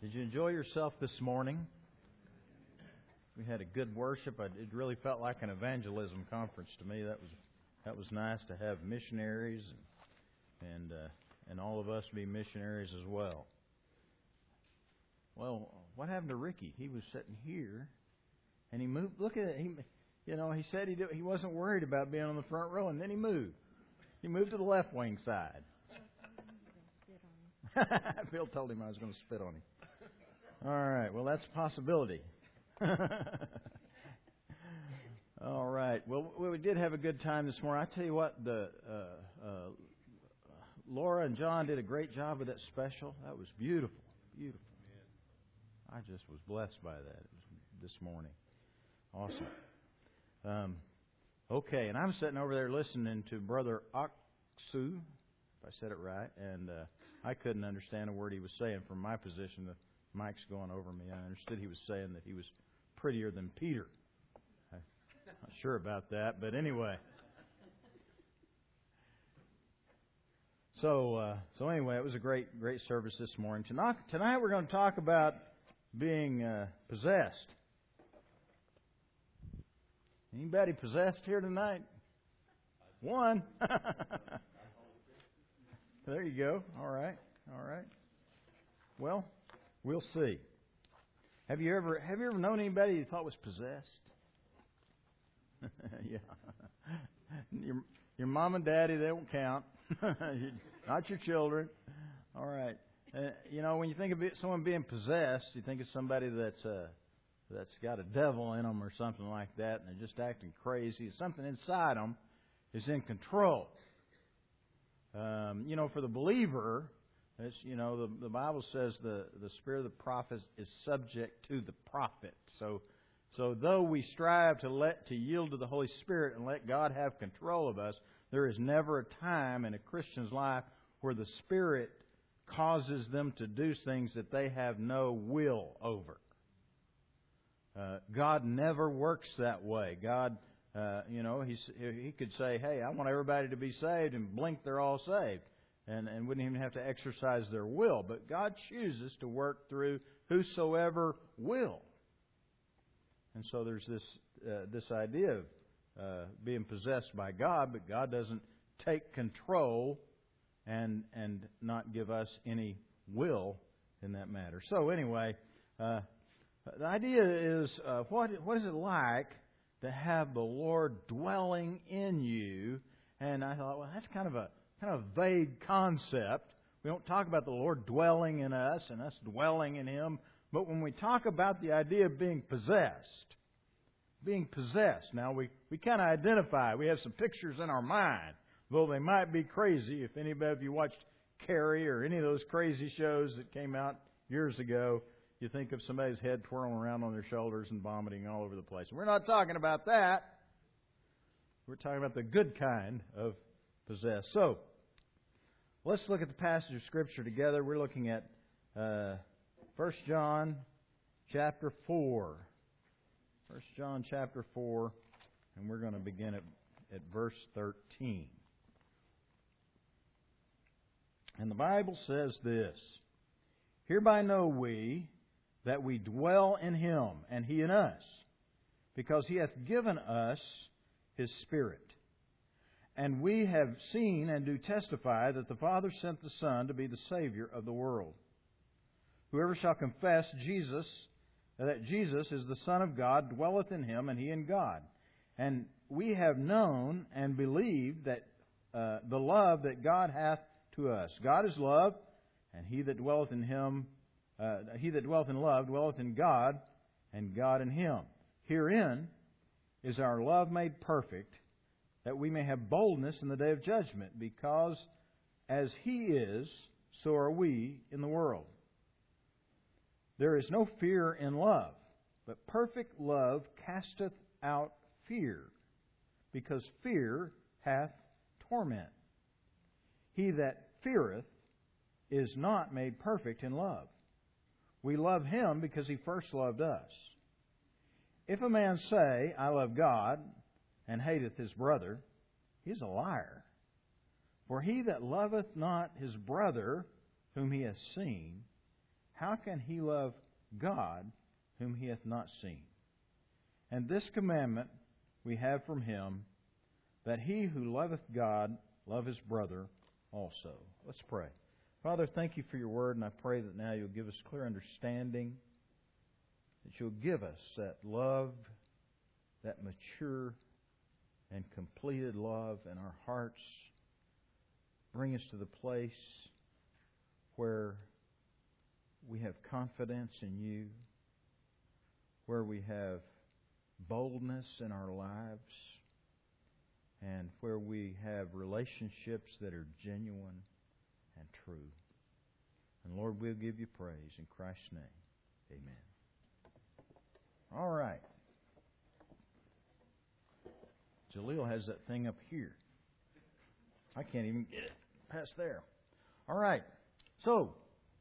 Did you enjoy yourself this morning? We had a good worship. It really felt like an evangelism conference to me. That was nice to have missionaries and all of us be missionaries as well. Well, what happened to Ricky? He was sitting here, and he moved. Look at it. He said he wasn't worried about being on the front row, and then he moved. He moved to the left wing side. Bill told him I was going to spit on him. All right. Well, that's a possibility. All right. Well, we did have a good time this morning. I tell you what, Laura and John did a great job with that special. That was beautiful, beautiful. I just was blessed by that this morning. Awesome. Okay, and I'm sitting over there listening to Brother Aksu, if I said it right, and I couldn't understand a word he was saying from my position. The mic's going over me. I understood he was saying that he was prettier than Peter. I'm not sure about that, but anyway. So anyway, it was a great service this morning. Tonight we're going to talk about being possessed. Anybody possessed here tonight? One. There you go. All right. Well, we'll see. Have you ever known anybody you thought was possessed? Yeah. Your mom and daddy, they don't count. Not your children. All right. When you think of someone being possessed, you think of somebody that's got a devil in them or something like that, and they're just acting crazy. Something inside them is in control. For the believer, it's, the Bible says the spirit of the prophet is subject to the prophet. So though we strive to yield to the Holy Spirit and let God have control of us, there is never a time in a Christian's life where the Spirit causes them to do things that they have no will over. God never works that way. God, He could say, "Hey, I want everybody to be saved," and blink, they're all saved, and wouldn't even have to exercise their will. But God chooses to work through whosoever will. And so there's this idea of being possessed by God, but God doesn't take control and not give us any will in that matter. So anyway, the idea is what is it like to have the Lord dwelling in you? And I thought, well, that's kind of a vague concept. We don't talk about the Lord dwelling in us and us dwelling in Him. But when we talk about the idea of being possessed, now we kind of identify. We have some pictures in our mind, though they might be crazy. If anybody of you watched Carrie or any of those crazy shows that came out years ago, you think of somebody's head twirling around on their shoulders and vomiting all over the place. We're not talking about that. We're talking about the good kind of possessed. So, let's look at the passage of Scripture together. We're looking at 1 John chapter 4. 1 John chapter 4, and we're going to begin at verse 13. And the Bible says this: "Hereby know we that we dwell in Him, and He in us, because He hath given us His Spirit. And we have seen and do testify that the Father sent the Son to be the Savior of the world. Whoever shall confess that Jesus is the Son of God dwelleth in Him, and He in God. And we have known and believed that the love that God hath to us. God is love, and He that dwelleth in love dwelleth in God, and God in Him. Herein is our love made perfect, that we may have boldness in the day of judgment, because as He is, so are we in the world. There is no fear in love, but perfect love casteth out fear, because fear hath torment. He that feareth is not made perfect in love. We love Him because He first loved us. If a man say, I love God, and hateth his brother, he is a liar. For he that loveth not his brother whom he hath seen, how can he love God whom he hath not seen? And this commandment we have from him, that he who loveth God love his brother also. Let's pray. Father, thank you for your word, and I pray that now you'll give us clear understanding, that you'll give us that love, that mature and completed love in our hearts. Bring us to the place where we have confidence in you, where we have boldness in our lives, and where we have relationships that are genuine and true. And Lord, we'll give you praise in Christ's name. Amen. All right. Jaleel has that thing up here. I can't even get it past there. All right. So,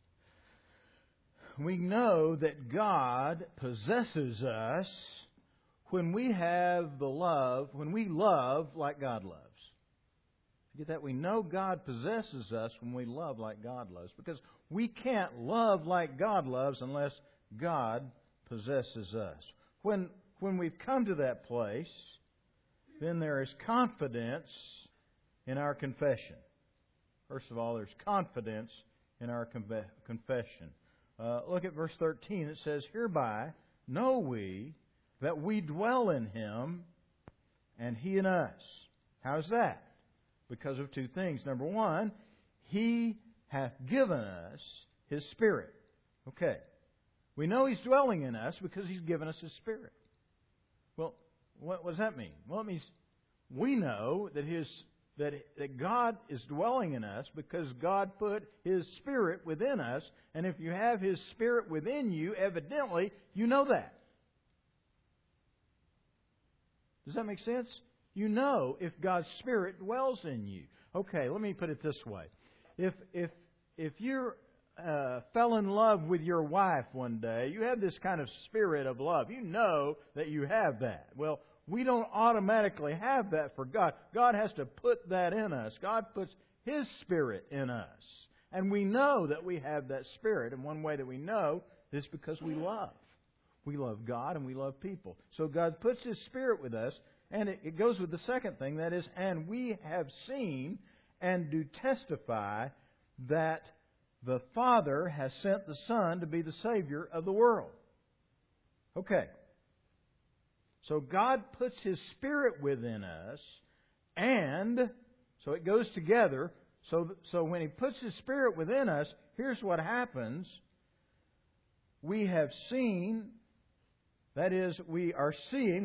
we know that God possesses us when we have the love, when we love like God loves. You get that? We know God possesses us when we love like God loves, because we can't love like God loves unless God possesses us. When we've come to that place, then there is confidence in our confession. First of all, there's confidence in our confession. Look at verse 13. It says, "Hereby know we that we dwell in Him, and He in us." How's that? Because of two things. Number one, He hath given us His Spirit. Okay. We know He's dwelling in us because He's given us His Spirit. Well, what does that mean? Well, it means we know that God is dwelling in us because God put His Spirit within us. And if you have His Spirit within you, evidently, you know that. Does that make sense? You know if God's Spirit dwells in you. Okay, let me put it this way. If you fell in love with your wife one day, you have this kind of spirit of love. You know that you have that. Well, we don't automatically have that for God. God has to put that in us. God puts His Spirit in us. And we know that we have that Spirit. And one way that we know is because we love. We love God and we love people. So God puts His Spirit with us. And it goes with the second thing, that is, and we have seen and do testify that the Father has sent the Son to be the Savior of the world. Okay. So God puts His Spirit within us, and so it goes together. So when He puts His Spirit within us, here's what happens. We have seen, that is, we are seeing,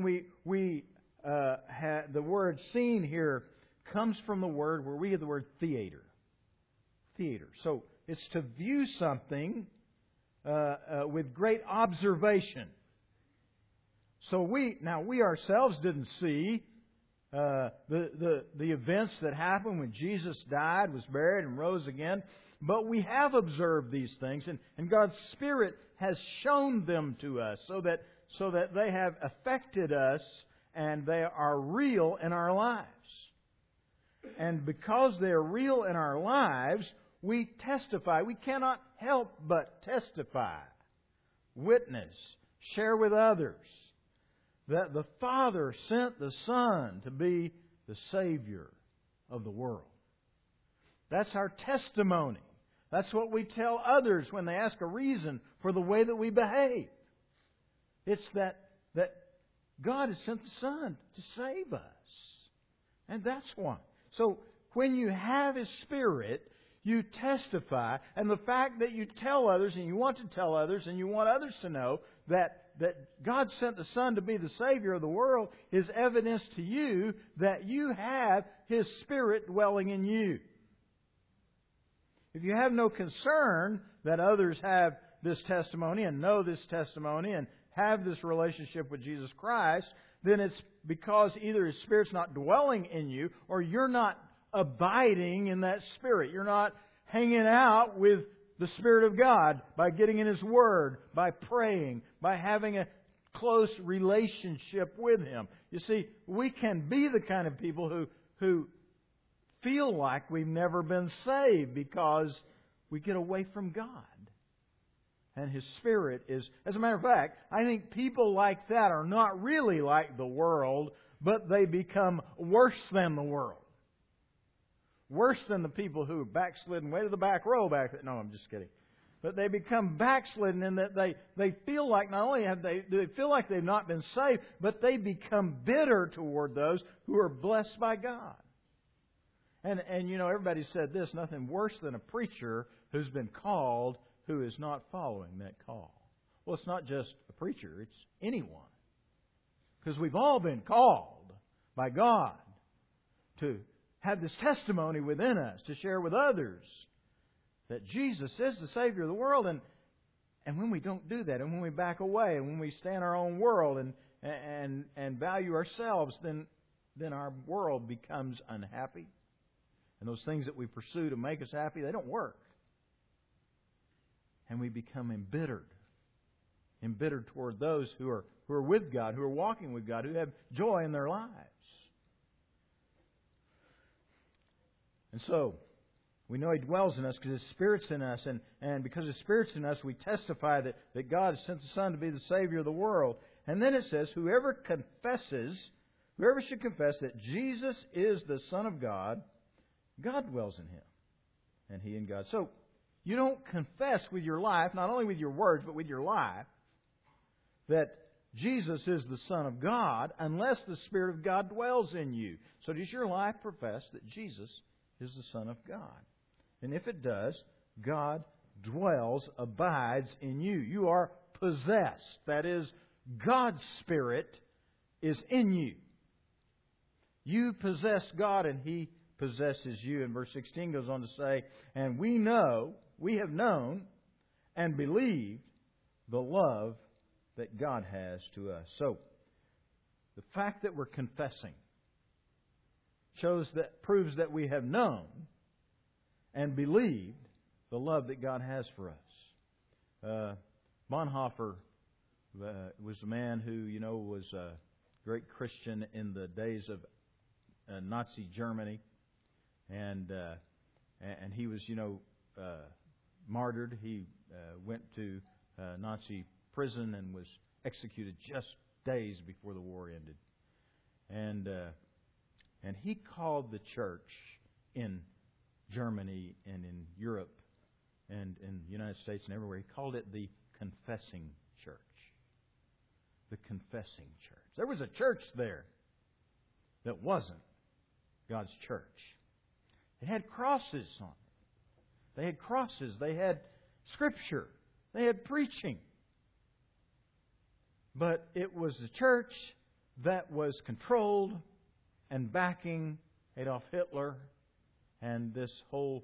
the word seen here comes from the word where we get the word theater. Theater. So it's to view something with great observation. So we ourselves didn't see the events that happened when Jesus died, was buried, and rose again. But we have observed these things, and God's Spirit has shown them to us so that they have affected us and they are real in our lives. And because they are real in our lives, we testify. We cannot help but testify, witness, share with others that the Father sent the Son to be the Savior of the world. That's our testimony. That's what we tell others when they ask a reason for the way that we behave. It's that God has sent the Son to save us. And that's why. So when you have His Spirit, you testify. And the fact that you tell others, and you want to tell others, and you want others to know that God sent the Son to be the Savior of the world is evidence to you that you have His Spirit dwelling in you. If you have no concern that others have this testimony and know this testimony and have this relationship with Jesus Christ, then it's because either His Spirit's not dwelling in you or you're not abiding in that Spirit. You're not hanging out with the Spirit of God by getting in His Word, by praying, by having a close relationship with Him. You see, we can be the kind of people who feel like we've never been saved because we get away from God. and His Spirit is... As a matter of fact, I think people like that are not really like the world, but they become worse than the world. Worse than the people who are backslidden way to the back row back there. No, I'm just kidding. But they become backslidden in that they feel like not only do they feel like they've not been saved, but they become bitter toward those who are blessed by God. And you know, everybody said this, nothing worse than a preacher who's been called who is not following that call. Well, it's not just a preacher, it's anyone. Because we've all been called by God to have this testimony within us, to share with others that Jesus is the Savior of the world. And when we don't do that, and when we back away, and when we stay in our own world and value ourselves, then our world becomes unhappy. And those things that we pursue to make us happy, they don't work. And we become embittered. Embittered toward those who are with God, who are walking with God, who have joy in their lives. And so, we know He dwells in us because His Spirit's in us. And because His Spirit's in us, we testify that God has sent the Son to be the Savior of the world. And then it says, whoever should confess that Jesus is the Son of God, God dwells in Him, and He in God. So, you don't confess with your life, not only with your words, but with your life, that Jesus is the Son of God, unless the Spirit of God dwells in you. So does your life profess that Jesus is the Son of God? And if it does, God dwells, abides in you. You are possessed. That is, God's Spirit is in you. You possess God and He possesses you. And verse 16 goes on to say, and we have known and believed the love that God has to us. So, the fact that we're confessing proves that we have known and believed the love that God has for us. Bonhoeffer was a man who, was a great Christian in the days of Nazi Germany, and he was, martyred. He went to Nazi prison and was executed just days before the war ended. And he called the church in Germany and in Europe and in the United States and everywhere, he called it the confessing church. The confessing church. There was a church there that wasn't God's church. It had crosses on it. They had crosses. They had Scripture. They had preaching. But it was the church that was controlled and backing Adolf Hitler and this whole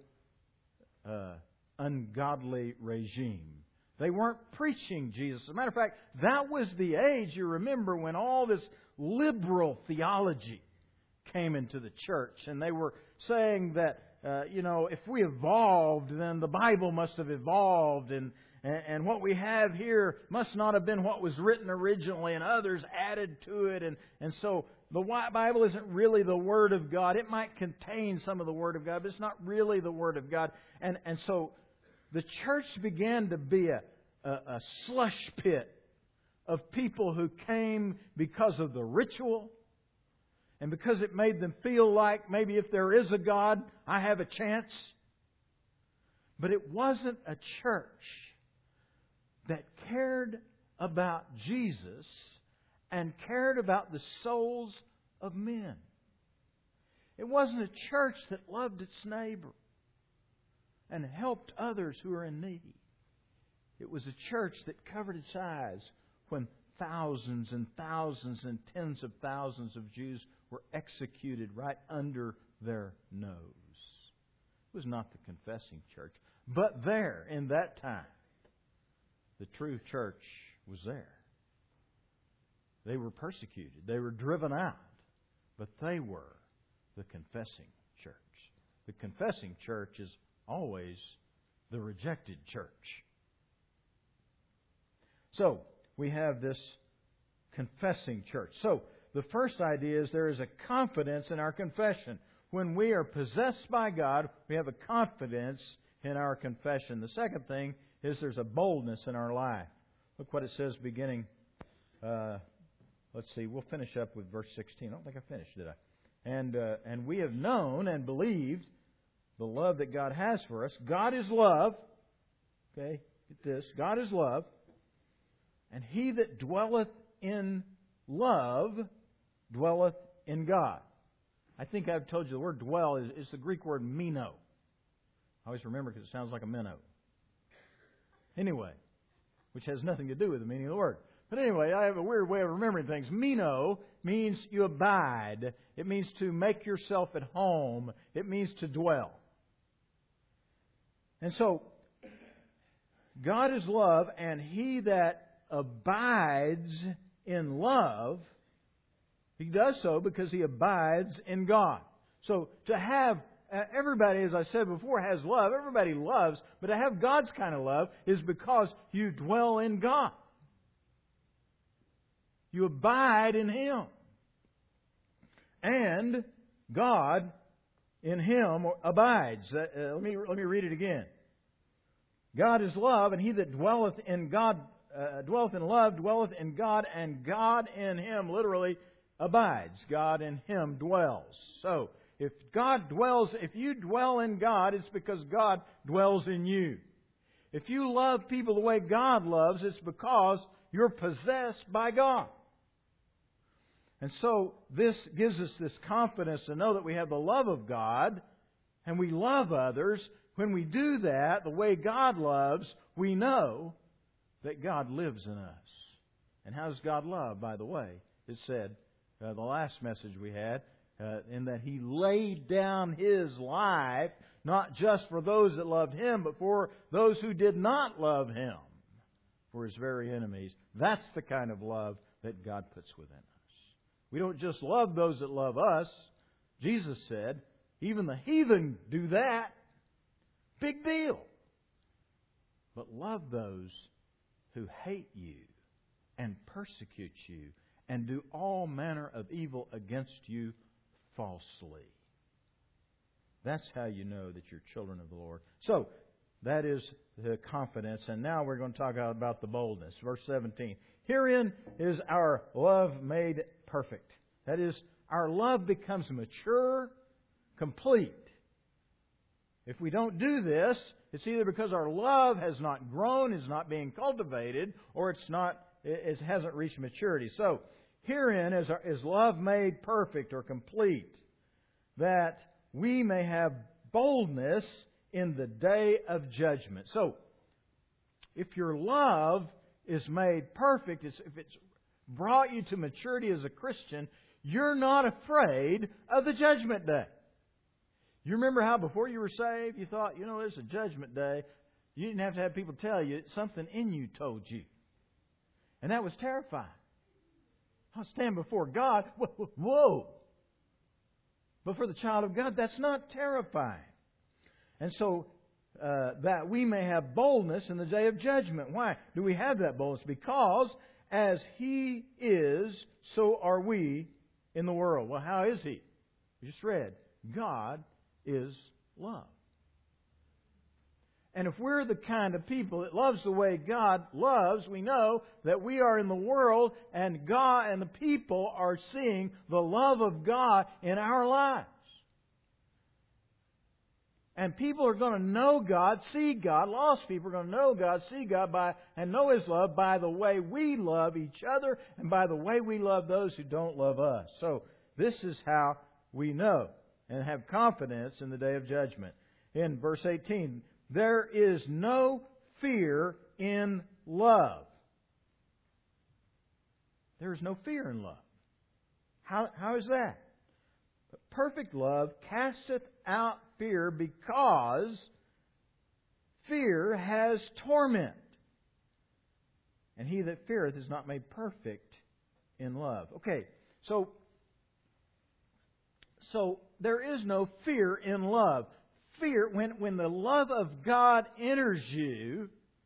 ungodly regime. They weren't preaching Jesus. As a matter of fact, that was the age, you remember, when all this liberal theology came into the church. And they were saying that, if we evolved, then the Bible must have evolved. And what we have here must not have been what was written originally, and others added to it. And so the Bible isn't really the Word of God. It might contain some of the Word of God, but it's not really the Word of God. And so the church began to be a slush pit of people who came because of the ritual and because it made them feel like maybe if there is a God, I have a chance. But it wasn't a church that cared about Jesus and cared about the souls of men. It wasn't a church that loved its neighbor and helped others who are in need. It was a church that covered its eyes when thousands and thousands and tens of thousands of Jews were executed right under their nose. It was not the confessing church. But there, in that time, the true church was there. They were persecuted. They were driven out. But they were the confessing church. The confessing church is always the rejected church. So, we have this confessing church. So, the first idea is there is a confidence in our confession. When we are possessed by God, we have a confidence in our confession. The second thing is there's a boldness in our life. Look what it says beginning. Let's see, we'll finish up with verse 16. I don't think I finished, did I? And we have known and believed the love that God has for us. God is love. Okay, get this. God is love. And he that dwelleth in love dwelleth in God. I think I've told you the word dwell is the Greek word meno. I always remember because it sounds like a minnow. Anyway, which has nothing to do with the meaning of the word. But anyway, I have a weird way of remembering things. Meno means you abide. It means to make yourself at home. It means to dwell. And so, God is love, and he that abides in love, he does so because he abides in God. So to have, everybody, as I said before, has love. Everybody loves, but to have God's kind of love is because you dwell in God. You abide in Him. And God in Him abides. Let me read it again. God is love, and he that dwelleth in God, dwelleth in love, dwelleth in God, and God in Him literally abides. God in Him dwells. So, if you dwell in God, it's because God dwells in you. If you love people the way God loves, it's because you're possessed by God. And so, this gives us this confidence to know that we have the love of God, and we love others. When we do that, the way God loves, we know that God lives in us. And how does God love, by the way? It said, the last message we had, in that He laid down His life, not just for those that loved Him, but for those who did not love Him, for His very enemies. That's the kind of love that God puts within us. We don't just love those that love us. Jesus said, even the heathen do that. Big deal. But love those who hate you and persecute you and do all manner of evil against you falsely. That's how you know that you're children of the Lord. So, that is the confidence. And now we're going to talk about the boldness. Verse 17. Herein is our love made perfect. That is, our love becomes mature, complete. If we don't do this, it's either because our love has not grown, is not being cultivated, or it hasn't reached maturity. So, herein is love made perfect or complete, that we may have boldness in the day of judgment. So, if your love is made perfect, if it's brought you to maturity as a Christian, you're not afraid of the judgment day. You remember how before you were saved, you thought, there's a judgment day. You didn't have to have people tell you. Something in you told you. And that was terrifying. I'll stand before God. Whoa! But for the child of God, that's not terrifying. And so, that we may have boldness in the day of judgment. Why do we have that boldness? Because as He is, so are we in the world. Well, how is He? We just read, God is love. And if we're the kind of people that loves the way God loves, we know that we are in the world and God and the people are seeing the love of God in our lives. And people are going to know God, see God. Lost people are going to know God, see God, and know His love by the way we love each other and by the way we love those who don't love us. So this is how we know and have confidence in the day of judgment. In verse 18, there is no fear in love. There is no fear in love. How is that? Perfect love casteth out fear, because fear has torment. And he that feareth is not made perfect in love. Okay, so there is no fear in love. Fear, when the love of God enters you,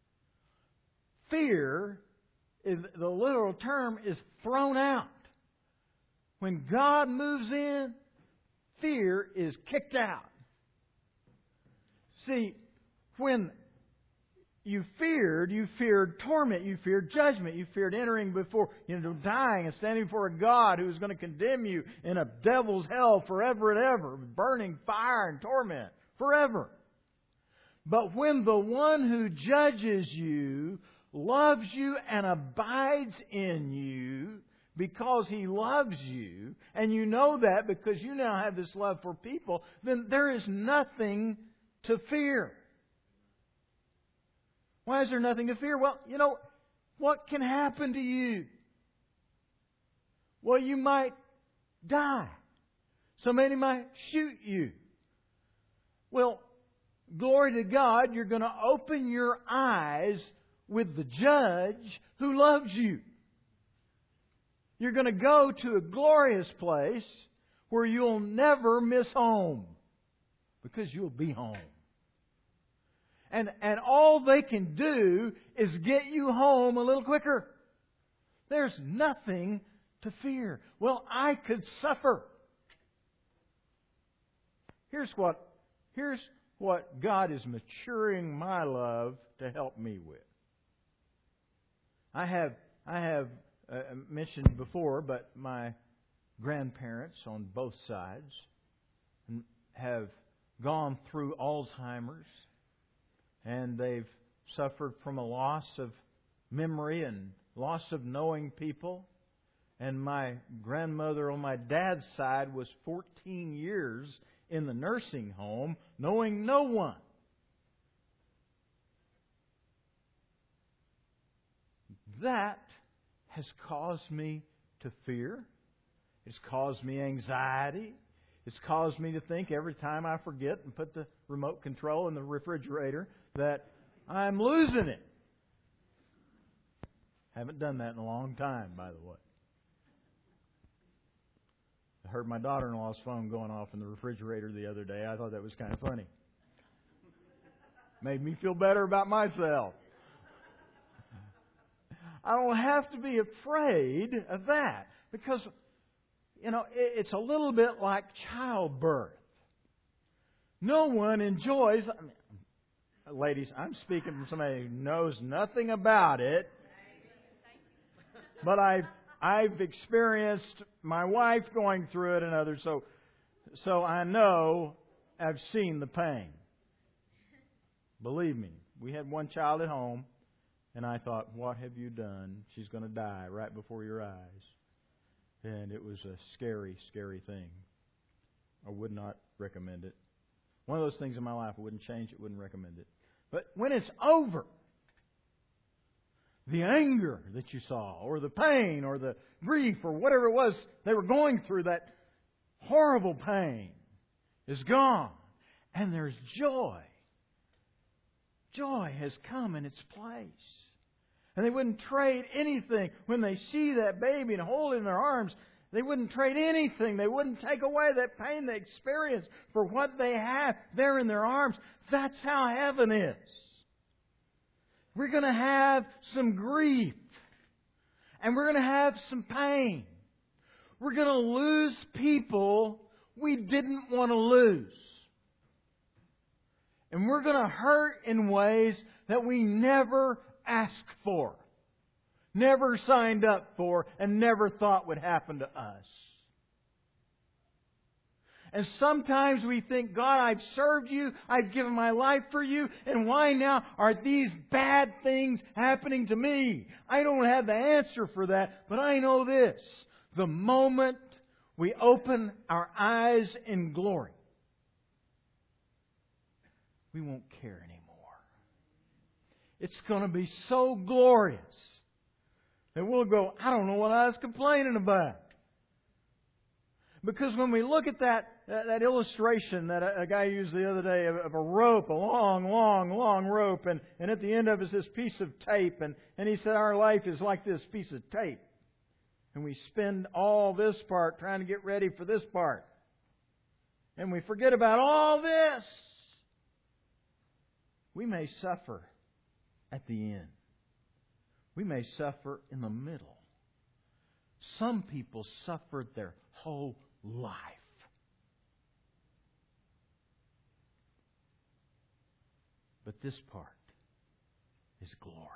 fear, the literal term, is thrown out. When God moves in, fear is kicked out. See, when you feared torment, you feared judgment, you feared entering before, dying and standing before a God who was going to condemn you in a devil's hell forever and ever, burning fire and torment forever. But when the one who judges you loves you and abides in you because He loves you, and you know that because you now have this love for people, then there is nothing to fear. Why is there nothing to fear? Well, what can happen to you? Well, you might die. Somebody might shoot you. Well, glory to God, you're going to open your eyes with the Judge who loves you. You're going to go to a glorious place where you'll never miss home because you'll be home. And all they can do is get you home a little quicker. There's nothing to fear. Well, I could suffer. Here's what God is maturing my love to help me with. I have mentioned before, but my grandparents on both sides have gone through Alzheimer's, and they've suffered from a loss of memory and loss of knowing people. And my grandmother on my dad's side was 14 years in the nursing home, knowing no one. That has caused me to fear. It's caused me anxiety. It's caused me to think every time I forget and put the remote control in the refrigerator that I'm losing it. Haven't done that in a long time, by the way. I heard my daughter-in-law's phone going off in the refrigerator the other day. I thought that was kind of funny. Made me feel better about myself. I don't have to be afraid of that because, it's a little bit like childbirth. No one enjoys... ladies, I'm speaking from somebody who knows nothing about it. But I've experienced my wife going through it and others, so I know I've seen the pain. Believe me, we had one child at home, and I thought, what have you done? She's going to die right before your eyes. And it was a scary, scary thing. I would not recommend it. One of those things in my life I wouldn't change it, wouldn't recommend it. But when it's over, the anger that you saw, or the pain, or the grief, or whatever it was they were going through, that horrible pain is gone. And there's joy. Joy has come in its place. And they wouldn't trade anything. When they see that baby and hold it in their arms, they wouldn't trade anything. They wouldn't take away that pain they experience for what they have there in their arms. That's how heaven is. We're going to have some grief. And we're going to have some pain. We're going to lose people we didn't want to lose. And we're going to hurt in ways that we never asked for, never signed up for, and never thought would happen to us. And sometimes we think, God, I've served you, I've given my life for you, and why now are these bad things happening to me? I don't have the answer for that, but I know this. The moment we open our eyes in glory, we won't care anymore. It's going to be so glorious that we'll go, I don't know what I was complaining about. Because when we look at that illustration that a guy used the other day of a rope, a long rope, and at the end of it is this piece of tape, and he said our life is like this piece of tape. And we spend all this part trying to get ready for this part. And we forget about all this. We may suffer at the end. We may suffer in the middle. Some people suffered their whole life. But this part is glorious.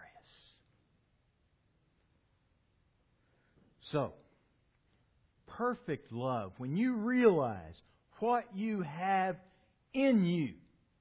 So, perfect love, when you realize what you have in you,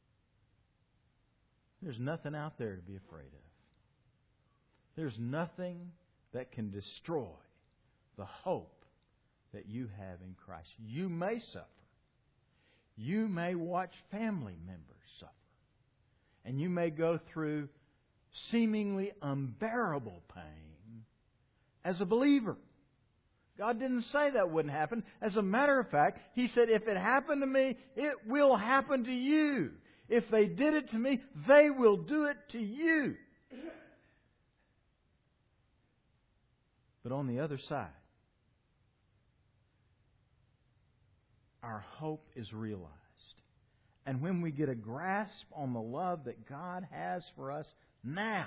there's nothing out there to be afraid of. There's nothing that can destroy the hope that you have in Christ. You may suffer. You may watch family members suffer. And you may go through seemingly unbearable pain as a believer. God didn't say that wouldn't happen. As a matter of fact, He said, if it happened to me, it will happen to you. If they did it to me, they will do it to you. But on the other side, our hope is realized. And when we get a grasp on the love that God has for us now,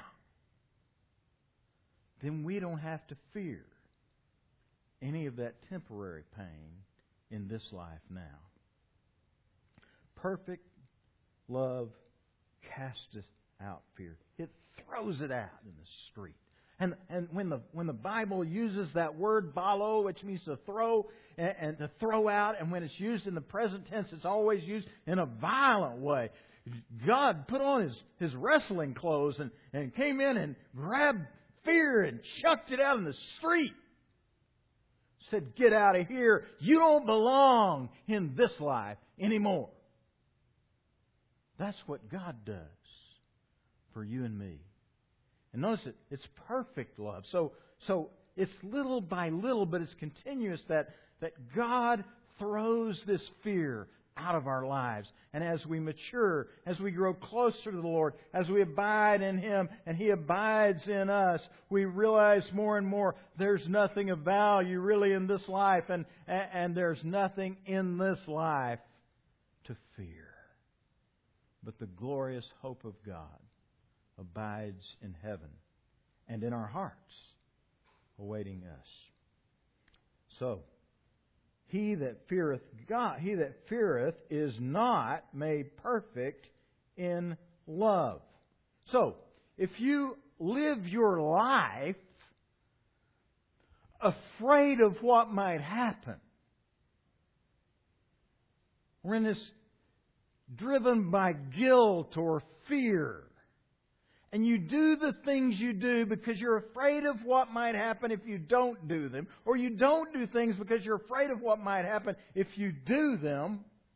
then we don't have to fear any of that temporary pain in this life now. Perfect love casteth out fear. It throws it out in the street. And when the Bible uses that word balo, which means to throw and to throw out, and when it's used in the present tense, it's always used in a violent way. God put on his wrestling clothes and came in and grabbed fear and chucked it out in the street. Said, get out of here. You don't belong in this life anymore. That's what God does for you and me. And notice it's perfect love. So it's little by little, but it's continuous that God throws this fear out of our lives. And as we mature, as we grow closer to the Lord, as we abide in Him and He abides in us, we realize more and more there's nothing of value really in this life, and there's nothing in this life to fear. But the glorious hope of God abides in heaven and in our hearts, awaiting us. So, he that feareth God, he that feareth is not made perfect in love. So, if you live your life afraid of what might happen, or in this driven by guilt or fear, and you do the things you do because you're afraid of what might happen if you don't do them, or you don't do things because you're afraid of what might happen if you do them,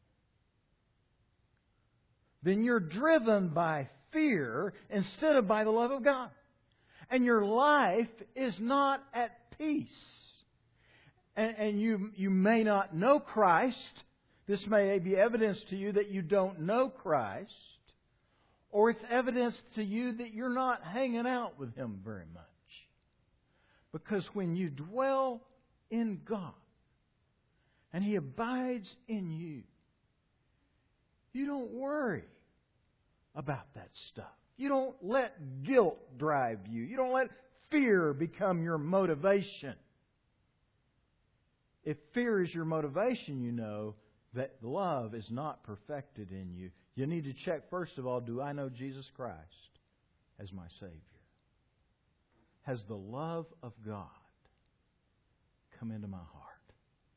then you're driven by fear instead of by the love of God. And your life is not at peace. And you may not know Christ. This may be evidence to you that you don't know Christ. Or it's evidence to you that you're not hanging out with Him very much. Because when you dwell in God and He abides in you, you don't worry about that stuff. You don't let guilt drive you. You don't let fear become your motivation. If fear is your motivation, you know that love is not perfected in you. You need to check, first of all, do I know Jesus Christ as my Savior? Has the love of God come into my heart?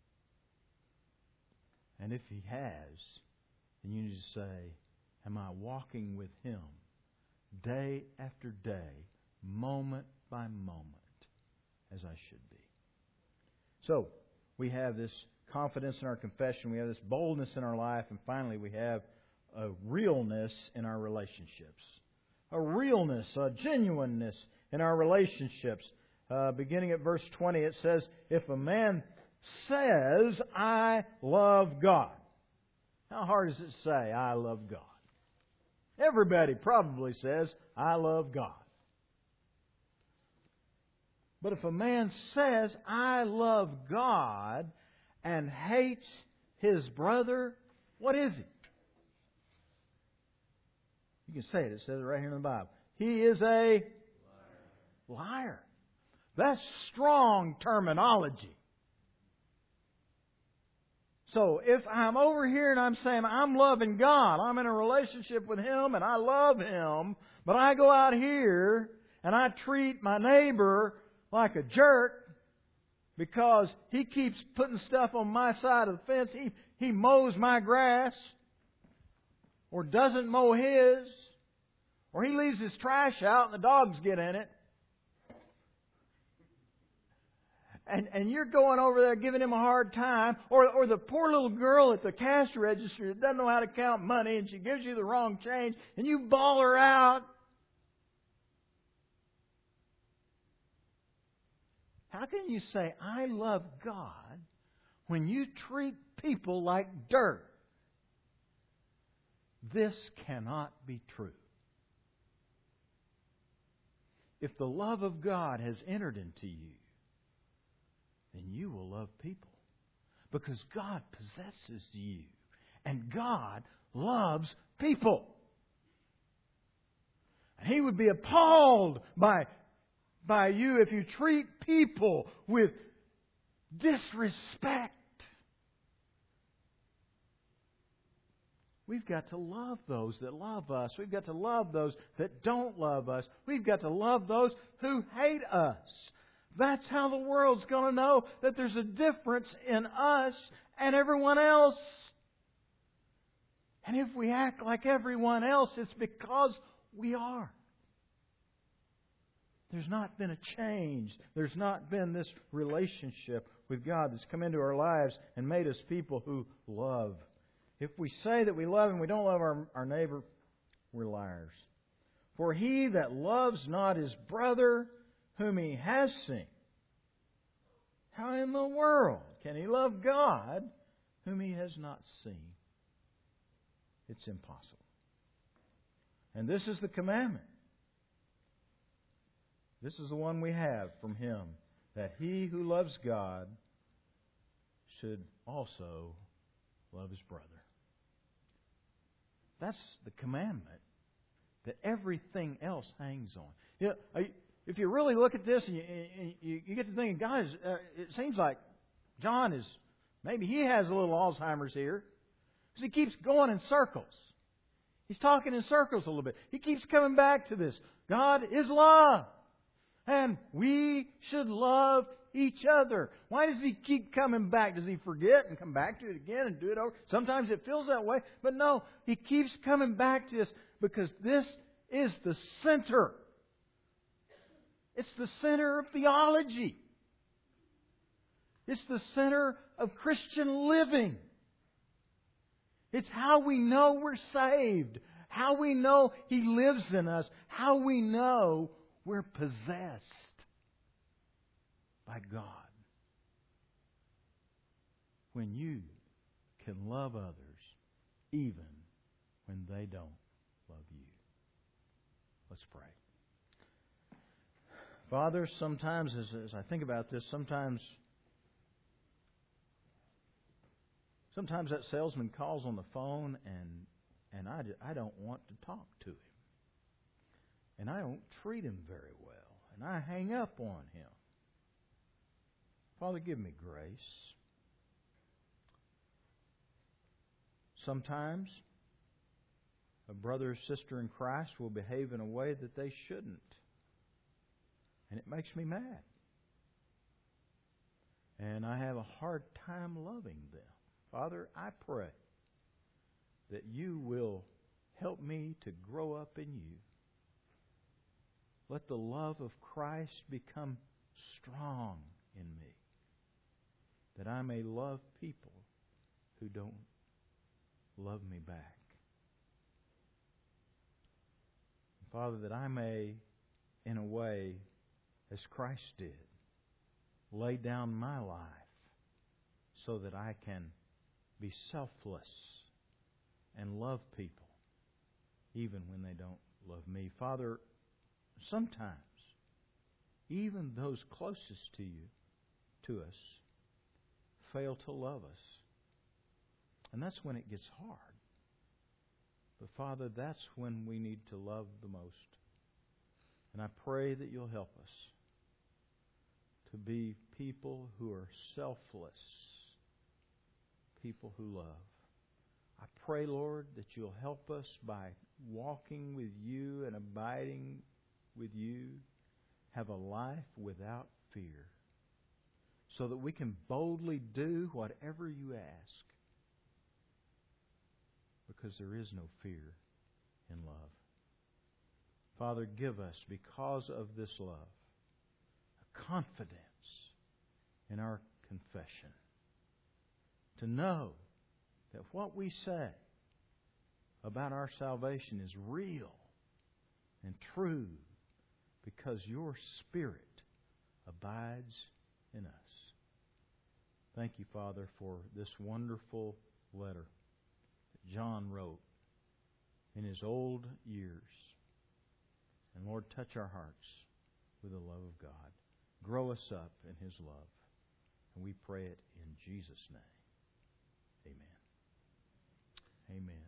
And if He has, then you need to say, am I walking with Him day after day, moment by moment, as I should be? So, we have this confidence in our confession, we have this boldness in our life, and finally we have a realness in our relationships. A realness, a genuineness in our relationships. Beginning at verse 20, it says, if a man says, I love God. How hard does it say, I love God? Everybody probably says, I love God. But if a man says, I love God, and hates his brother, what is he? You can say it. It says it right here in the Bible. He is a liar. That's strong terminology. So if I'm over here and I'm saying I'm loving God, I'm in a relationship with Him and I love Him, but I go out here and I treat my neighbor like a jerk because he keeps putting stuff on my side of the fence, he mows my grass, or doesn't mow his, or he leaves his trash out and the dogs get in it, and you're going over there giving him a hard time, or the poor little girl at the cash register that doesn't know how to count money and she gives you the wrong change and you bawl her out. How can you say, I love God, when you treat people like dirt? This cannot be true. If the love of God has entered into you, then you will love people. Because God possesses you. And God loves people. And He would be appalled by you if you treat people with disrespect. We've got to love those that love us. We've got to love those that don't love us. We've got to love those who hate us. That's how the world's going to know that there's a difference in us and everyone else. And if we act like everyone else, it's because we are. There's not been a change. There's not been this relationship with God that's come into our lives and made us people who love. If we say that we love and we don't love our neighbor, we're liars. For he that loves not his brother whom he has seen, how in the world can he love God whom he has not seen? It's impossible. And this is the commandment. This is the one we have from Him, that he who loves God should also love his brother. That's the commandment that everything else hangs on. You know, if you really look at this and you get to thinking, God, it seems like John is, maybe he has a little Alzheimer's here, because he keeps going in circles. He's talking in circles a little bit. He keeps coming back to this. God is love. And we should love each other. Why does He keep coming back? Does He forget and come back to it again and do it over? Sometimes it feels that way. But no, He keeps coming back to us because this is the center. It's the center of theology. It's the center of Christian living. It's how we know we're saved. How we know He lives in us. How we know we're possessed by God. When you can love others even when they don't love you. Let's pray. Father, sometimes as I think about this, sometimes that salesman calls on the phone and I don't want to talk to him. And I don't treat him very well. And I hang up on him. Father, give me grace. Sometimes a brother or sister in Christ will behave in a way that they shouldn't. And it makes me mad. And I have a hard time loving them. Father, I pray that You will help me to grow up in You. Let the love of Christ become strong in me, that I may love people who don't love me back. Father, that I may, in a way, as Christ did, lay down my life so that I can be selfless and love people even when they don't love me. Father, sometimes even those closest to us, fail to love us. And that's when it gets hard. But Father, that's when we need to love the most. And I pray that You'll help us to be people who are selfless people who love. I pray, Lord, that You'll help us by walking with You and abiding with You, have a life without fear, so that we can boldly do whatever You ask, because there is no fear in love. Father, give us, because of this love, a confidence in our confession, to know that what we say about our salvation is real and true, because Your Spirit abides in us. Thank You, Father, for this wonderful letter that John wrote in his old years. And Lord, touch our hearts with the love of God. Grow us up in His love. And we pray it in Jesus' name. Amen. Amen.